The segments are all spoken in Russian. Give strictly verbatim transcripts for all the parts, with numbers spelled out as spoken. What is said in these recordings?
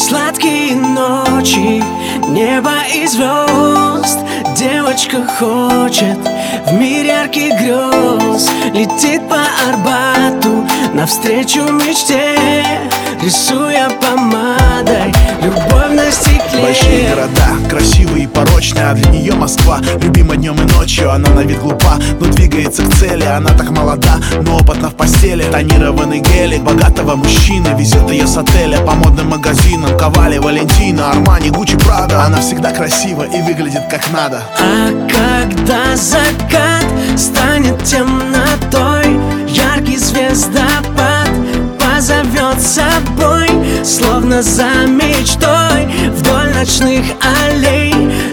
Сладкие ночи, небо и звезд. Девочка хочет в мир ярких грез. Летит по Арбату навстречу мечте, рисуя помадой любовь на стекле. Большие города, красивые и порочные, а для нее Москва любима днем и ночью. Она на вид глупа, но двигается к цели. Она так молода, но опытна в постели. Тонированный гелик богатого мужчины везет ее с отеля по модным магазинам. Ковали, Валентина, Армани, Гуччи, Прада. Она всегда красива и выглядит как надо. А когда закат станет темнотой, яркий звездопад позовет с собой, словно за мечтой, вдоль ночных аллей,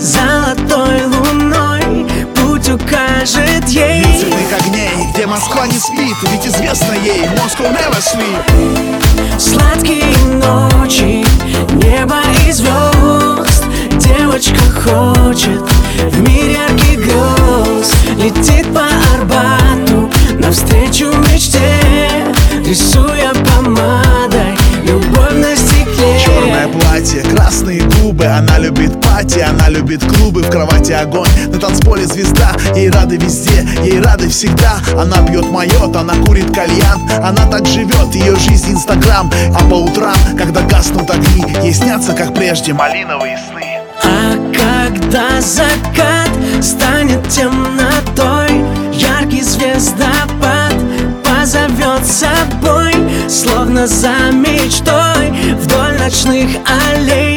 золотой луной путь укажет ей. Мир цветных огней, где Москва не спит, ведь известно ей Moscow never sleep. Сладкие ночи, небо и звезд. Девочка хочет в мир ярких грез. Летит по Арбату навстречу мечте, рисуя помадой любовь на стекле. Черное платье, красные губы. Она любит пати, она любит клубы. В кровати огонь, на танцполе звезда. Ей рады везде, ей рады всегда. Она пьет майот, она курит кальян. Она так живет, ее жизнь инстаграм. А по утрам, когда гаснут огни, ей снятся, как прежде, малиновые сны. А когда закат станет темнотой, яркий звездопад позовет с собой, словно за мечтой, вдоль ночных аллей,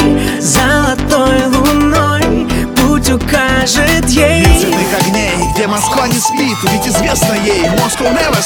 золотой луной путь укажет ей. Мир цветных огней, где Москва не спит, ведь известно ей Moscow never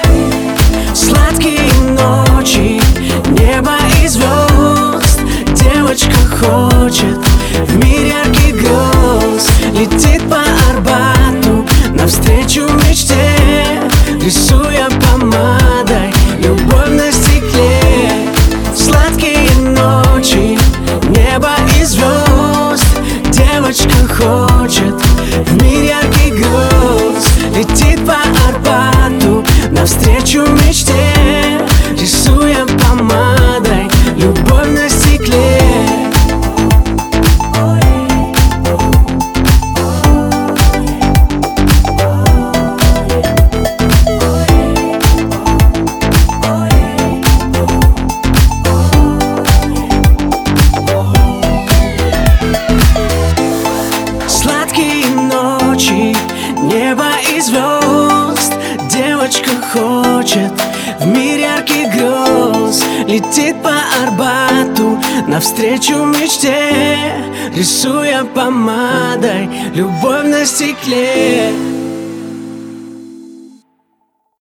sleep. Сладкие ночи, небо и звезд. Девочка хочет в мир ярких грез. Летит по Арбату навстречу мечте, рисуя помадой любовь на стекле. Сладкие ночи, небо и звезд. Девочка хочет в мир ярких грез. Летит по Арбату навстречу мечте, рисуя помадой любовь на стекле. Сладкие ночи, небо и звезд. Девочка хочет в мир ярких грез. Летит по Арбату навстречу мечте, рисуя помадой любовь на стекле.